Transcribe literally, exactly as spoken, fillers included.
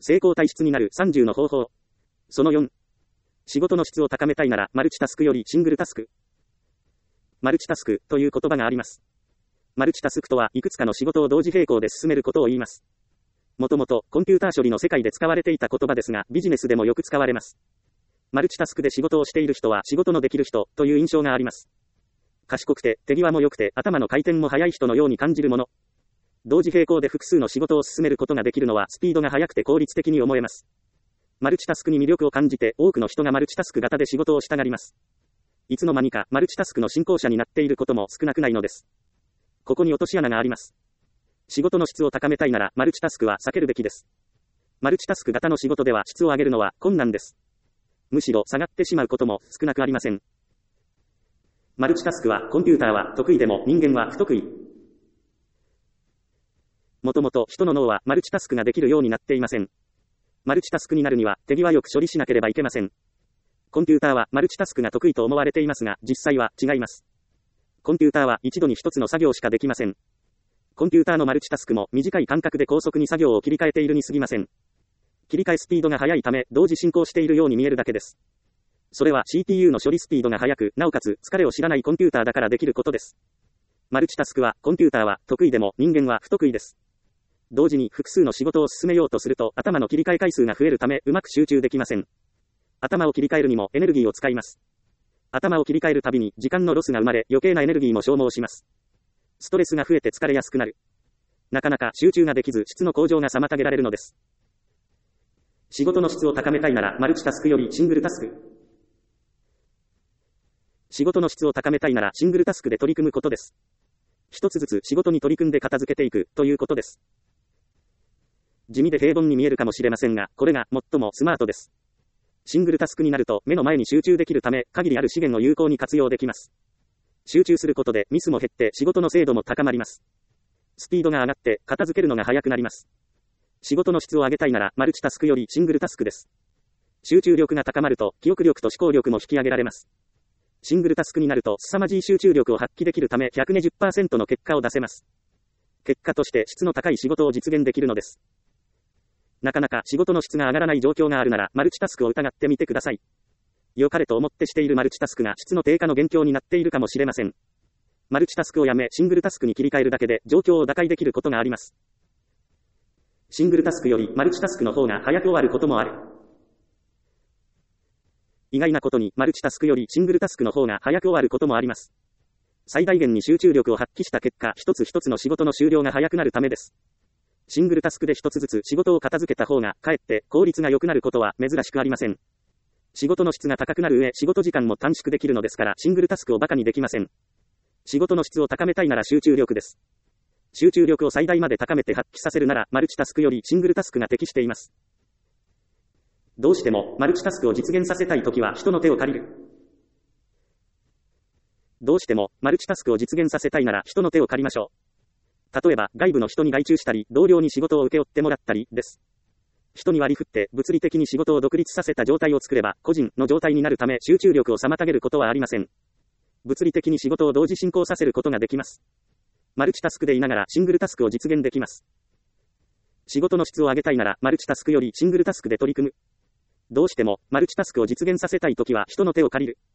成功体質になるさんじゅうの方法。そのよん。仕事の質を高めたいならマルチタスクよりシングルタスク。マルチタスクという言葉があります。マルチタスクとはいくつかの仕事を同時並行で進めることを言います。もともとコンピューター処理の世界で使われていた言葉ですが、ビジネスでもよく使われます。マルチタスクで仕事をしている人は仕事のできる人という印象があります。賢くて手際も良くて頭の回転も速い人のように感じるもの。同時並行で複数の仕事を進めることができるのはスピードが速くて効率的に思えます。マルチタスクに魅力を感じて多くの人がマルチタスク型で仕事をしたがります。いつの間にかマルチタスクの進行者になっていることも少なくないのです。ここに落とし穴があります。仕事の質を高めたいならマルチタスクは避けるべきです。マルチタスク型の仕事では質を上げるのは困難です。むしろ下がってしまうことも少なくありません。マルチタスクはコンピューターは得意でも人間は不得意。もともと人の脳はマルチタスクができるようになっていません。マルチタスクになるには手際よく処理しなければいけません。コンピューターはマルチタスクが得意と思われていますが、実際は違います。コンピューターは一度に一つの作業しかできません。コンピューターのマルチタスクも短い間隔で高速に作業を切り替えているに過ぎません。切り替えスピードが速いため、同時進行しているように見えるだけです。それは シーピーユー の処理スピードが速く、なおかつ疲れを知らないコンピューターだからできることです。マルチタスクは、コンピューターは得意でも人間は不得意です。同時に複数の仕事を進めようとすると頭の切り替え回数が増えるためうまく集中できません。頭を切り替えるにもエネルギーを使います。頭を切り替えるたびに時間のロスが生まれ余計なエネルギーも消耗します。ストレスが増えて疲れやすくなる。なかなか集中ができず質の向上が妨げられるのです。仕事の質を高めたいならマルチタスクよりシングルタスク。仕事の質を高めたいならシングルタスクで取り組むことです。一つずつ仕事に取り組んで片付けていくということです。地味で平凡に見えるかもしれませんが、これが最もスマートです。シングルタスクになると目の前に集中できるため、限りある資源を有効に活用できます。集中することでミスも減って仕事の精度も高まります。スピードが上がって片付けるのが早くなります。仕事の質を上げたいならマルチタスクよりシングルタスクです。集中力が高まると記憶力と思考力も引き上げられます。シングルタスクになると凄まじい集中力を発揮できるため ひゃくにじゅっパーセント の結果を出せます。結果として質の高い仕事を実現できるのです。なかなか仕事の質が上がらない状況があるならマルチタスクを疑ってみてください。良かれと思ってしているマルチタスクが質の低下の元凶になっているかもしれません。マルチタスクをやめシングルタスクに切り替えるだけで状況を打開できることがあります。シングルタスクよりマルチタスクの方が早く終わることもある。意外なことにマルチタスクよりシングルタスクの方が早く終わることもあります。最大限に集中力を発揮した結果、一つ一つの仕事の終了が早くなるためです。シングルタスクで一つずつ仕事を片付けた方が、かえって効率が良くなることは珍しくありません。仕事の質が高くなる上、仕事時間も短縮できるのですから、シングルタスクをバカにできません。仕事の質を高めたいなら集中力です。集中力を最大まで高めて発揮させるなら、マルチタスクよりシングルタスクが適しています。どうしても、マルチタスクを実現させたいときは人の手を借りる。どうしても、マルチタスクを実現させたいなら人の手を借りましょう。例えば、外部の人に外注したり、同僚に仕事を請け負ってもらったり、です。人に割り振って、物理的に仕事を独立させた状態を作れば、個人の状態になるため、集中力を妨げることはありません。物理的に仕事を同時進行させることができます。マルチタスクでいながら、シングルタスクを実現できます。仕事の質を上げたいなら、マルチタスクよりシングルタスクで取り組む。どうしても、マルチタスクを実現させたいときは、人の手を借りる。